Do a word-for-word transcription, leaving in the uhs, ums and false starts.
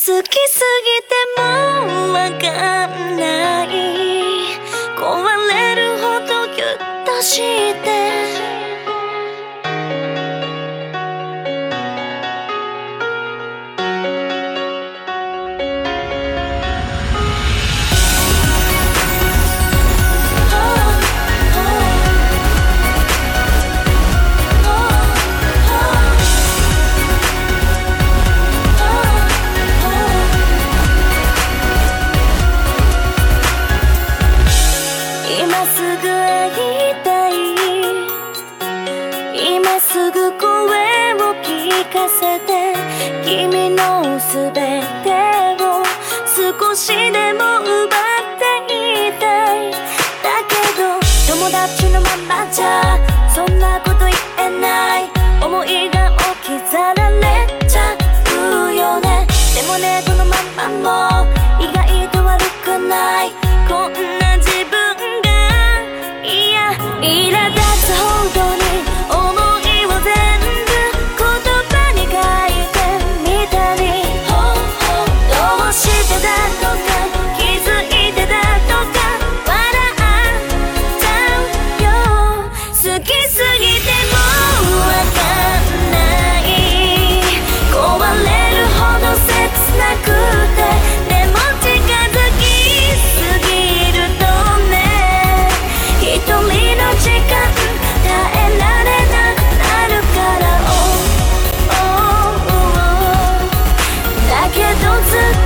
好きすぎてもわかんない、壊れるほどギュッとして今すぐ会いたい、今すぐ声を聞かせて、君のすべてを少しでも奪っていたい。だけど友達のままじゃそんなこと言えない、思いが置き去られちゃうよね。でもね、このままも意外と悪くない、こんな自分苛立つほどに想いを全部言葉に書いてみたり、どうしてだとか気づいてだとか笑っちゃうよ。好きすぎてもわかんない、壊れるほど切なくて、でも近づきすぎるとね、一人の時間耐えられなくなるから、oh, oh, oh, oh. だけどずっと